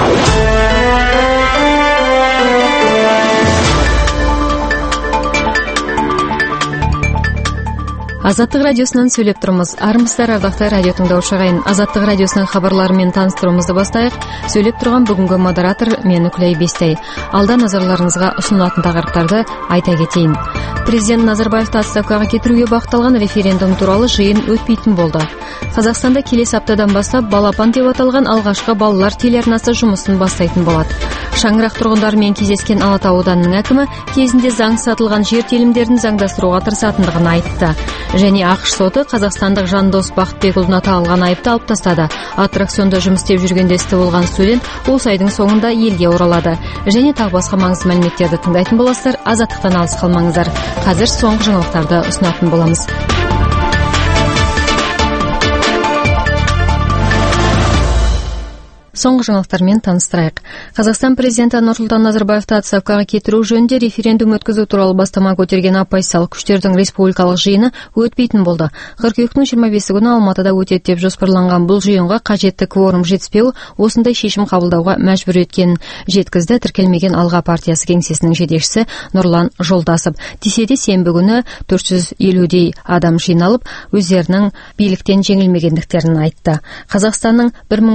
Азаттық радиосынан сөйлеп тұрмыз. Армысыздар, ардақты радио тыңдаушы ағайын. Азаттық радиосының хабарларымен таныстыруымызды бастайық. Сөйлеп тұрған бүгінгі модератор мен Үкілей Бестай. Алда назарларыңызға ұсынылатын тақырыптарды айта кетейін. Президент Назарбаевты отставкаға кетіруге бағытталған референдум туралы жиын өтпейтін болды. Қазақстанда келесі аптадан бастап балапан деп аталған алғашқы балалар телеарнасы жұмысын бастайтын болады. Шаңырақ тұрғындарымен кездескен Алатау ауданының әкімі кезінде заңсыз сатылған жер телімдерін заңдастыруға тырысатындығын айтты. Және ақш соты қазақстандық Жандос Бақытбекұлына тағылған айыпты алып тастады. Аттракционда жұмыс істеп жүргенде істі болған студент осы айдың соңында елге оралады. Және тағы басқа маңызды мәліметтерді тыңдайтын боласыздар. Азаттықтан алыс қалмаңыздар. Қазір соңғы жаңалықтарды ұсынатын боламыз. Соңғы жаңалықтармен таныстырайық. Қазақстан президенті Нұрсұлтан Назарбаевты отставкаға кетіру жөнінде референдум өткізу туралы бастама көтерген оппозициялық күштердің республикалық жиыны өтпейтін болды. Қыркүйектің 25 күні Алматыда өтеді деп жоспарланған бұл жиынға қажетті кворум жетіспеуі осындай шешім қабылдауға мәжбүр еткенін жеткізді тіркелмеген Алға партиясы кеңсесінің жетекшісі Нұрлан Жолдасов. Десе де сенбі күні 450-дей адам жиналып, өздерінің биліктен жеңілмегендіктерін айтты. Қазақстанның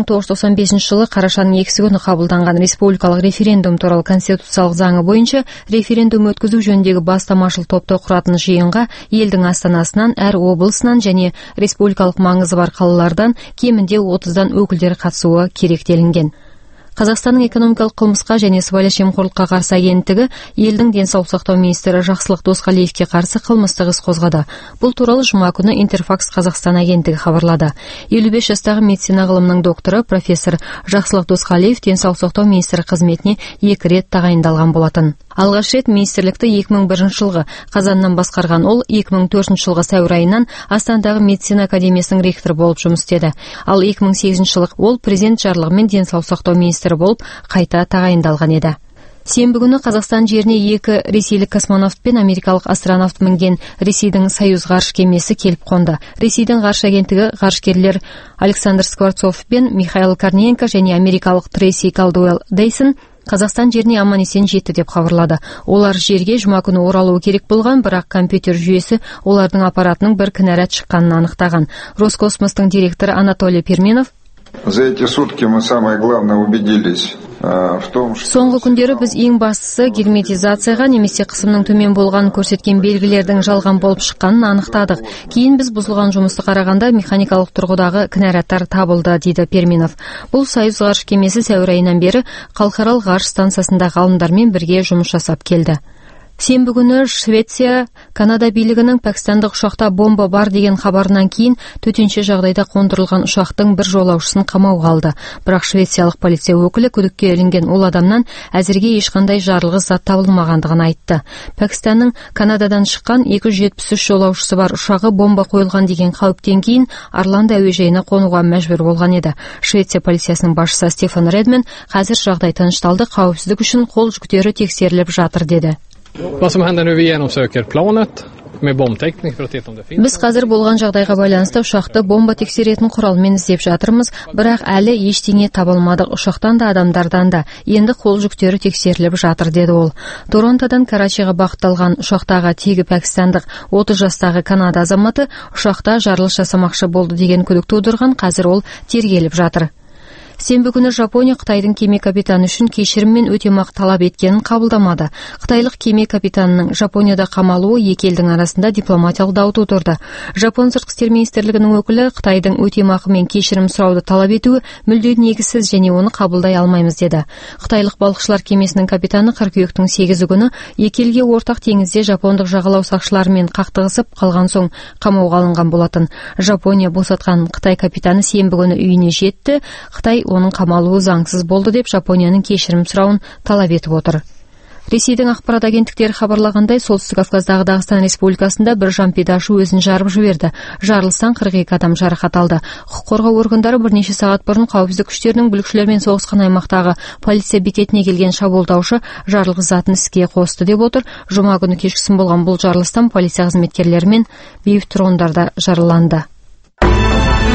1995 жылы қарашаның 2 күні қабылданған республикалық референдум туралы конституциялық заңы бойынша референдум өткізу жөніндегі бастамашыл топты құратын жиынға елдің астанасынан, әр облысынан және республикалық маңызы бар қалалардан кемінде 30-дан өкілдері қатысуы керек делінген. Қазақстанның экономикалық қылмысқа және сыбайлас жемқорлыққа қарсы агенттігі елдің денсаулық сақтау министрі Жақсылық Досқалиевке қарсы қылмыстық іс қозғады. Бұл туралы жұма күні Интерфакс Қазақстан агенттігі хабарлады. 55 жастағы медицина ғылымының докторы профессор Жақсылық Досқалиев денсаулық сақтау министрі қызметіне 2 рет тағайындалған болатын. Алғаш рет министрлікті 2001 жылғы қазаннан басқарған ол 2004 жылғы сәуір айынан Астанадағы медицина академиясының ректоры болып жұмыс істеді. Ал 2008 жылы ол президент жарлығымен денсаулық сақтау министрі болып қайта тағайындалған еді. Сенбі күні Қазақстан жеріне 2 ресейлік космонавт пен америкалық астронавт мінген Ресейдің Союз ғарыш кемесі келіп қонды. Ресейдің ғарыш агенттігі ғарышкерлер Александр Скворцов пен Михаил Корниенко және америкалық Трейси Калдуэлл Дейсон Қазақстан жеріне аман-есен жетті деп хабарлады. Олар жерге жұма күні оралуы керек болған, бірақ компьютер жүйесі олардың аппаратының бір кінәрат шыққанын анықтаған. Роскосмостың директоры Анатолий Перменов: За эти сутки мы самое главное убедились в том, что... Соңғы күндері біз ең бастысы герметизацияға немесе қысымның төмен болғанын көрсеткен белгілердің жалған болып шыққанын анықтадық. Кейін біз бұзылған жұмысты қарағанда механикалық тұрғыдағы кінәраттар табылды, дейді Перменов. Бұл Союз ғарыш кемесі сәуір айынан бері халықаралық ғарыш станциясында ғалымдармен бірге жұмыс жасап келді. Сенбі күні Швеция, Канада билігінің Пәкістандық ұшақта бомба бар деген хабарынан кейін төтенше жағдайда қондырылған ұшақтың бір жолаушысын қамауға алды. Бірақ швециялық полиция өкілі күдікке ілінген ол адамнан әзірге ешқандай жарылғыш зат табылмағандығын айтты. Пәкістанның Канададан шыққан 273 жолаушысы бар ұшағы бомба қойылған деген қауіптен кейін Орландо әуежайына қонуға мәжбүр болған еді. Швеция полициясының басшысы Стефан Редмен қазір жағдай тынышталды, қауіпсіздік үшін қол жүктері тексеріліп жатыр деді. Vad som händer nu, vi genomsöker planet med bombtäckning för att se om det finns. Біз қазір болған жағдайға байланысты ұшақты бомба тексеретін құралмен іздеп жатырмыз, бірақ әлі ештеңе табылмадық. Ұшақтан да адамдардан да. Енді қол жүктері тексеріліп жатыр, деді ол. Торонтодан Карачиға бағытталған ұшақтағы тегі пәкістандық 30 жастағы Канада азаматы ұшақта жарылыс жасамақшы болды деген күдік тудырған, қазір ол тергеліп жатыр. Сенбі күні Жапония Қытайдың кеме капитаны үшін кешірім мен өтемақы талап еткенін қабылдамады. Қытайлық кеме капитанының Жапонияда қамалуы екі елдің арасында дипломатиялық дау тудырды. Жапон сыртқы істер министрлігінің өкілі Қытайдың өтемақы мен кешірім сұрауды талап етуі мүлде негізсіз және оны қабылдай алмаймыз деді. Қытайлық балықшылар кемесінің капитаны қыркүйектің 8 күні екі елге ортақ теңізде жапондық жағалау сақшыларымен қақтығысып қалған соң қамауға алынған болатын. Жапония босатқан Қытай капитаны сенбі күні үйіне жетті. Қытай оның қамалуы заңсыз болды деп Жапонияның кешірім сұрауын талап етіп отыр. Ресейдің ақпарат агенттіктері хабарлағандай, Солтүстік Кавказдағы Дағыстан Республикасында бір жампидашы өзін жарып жіберді. Жарылыстан 42 адам жарақат алды. Құқық қорғау органдары бірнеше сағат бұрын қауіпсіздік күштерінің бүлікшілермен соғысқан аймақтағы полиция бекетіне келген шабуылдаушы жарылғыш затын іске қосты деп отыр. Жұма күні кешкісін болған бұл жарылыстан полиция қызметкерлері мен бейбіт тұрғындар да жараланды.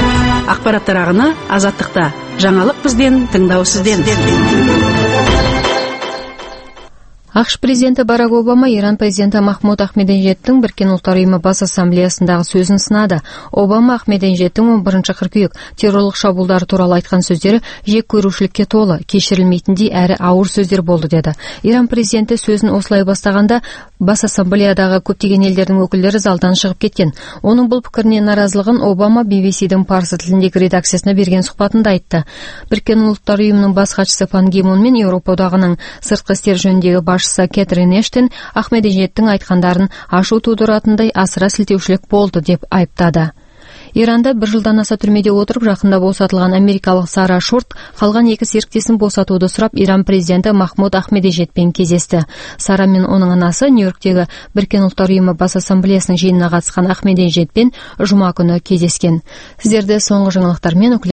Ақпараттар ағыны Азаттықта. Жаңалық бізден, тыңдау сізден. АКШ президенті Барак Обама Иран президенті Махмуд Ахмединежадтың Біріккен ұлттар ұйымы бас ассамблеясындағы сөзін сынады. Обама Ахмединежадтың 11 қыркүйек террорлық шабуылдары туралы айтқан сөздері жек көрушілікке толы, кешірілмейтіндей әрі ауыр сөздер болды деді. Иран президенті сөзін осылай бастағанда бас ассамблеядағы көптеген елдердің өкілдері залдан шығып кеткен. Оның бұл пікіріне наразылығын Обама BBC-дің парсы тіліндегі редакциясына берген сұхбатында айтты. Біріккен ұлттар ұйымының бас хатшысы Пан Ги Мун мен Еуропа одағының сыртқы істер жөніндегі басшысы Кэтрин Эштон Ахмединежадтың айтқандарын ашу тудыратындай асыра сілтеушілік болды деп айыптады. Иранда 1 жылдан аса түрмеде отырып, жақында босатылған америкалық Сара Шорт қалған 2 серіктесін босатуды сұрап Иран президенті Махмуд Ахмединежадпен кездесті. Сара мен оның анасы Нью-Йорктегі Біріккен ұлттар ұйымы бас ассамблеясының жиынына қатысқан Ахмединежадпен жұма күні кездескен. Сіздерді соңғы жаңалықтармен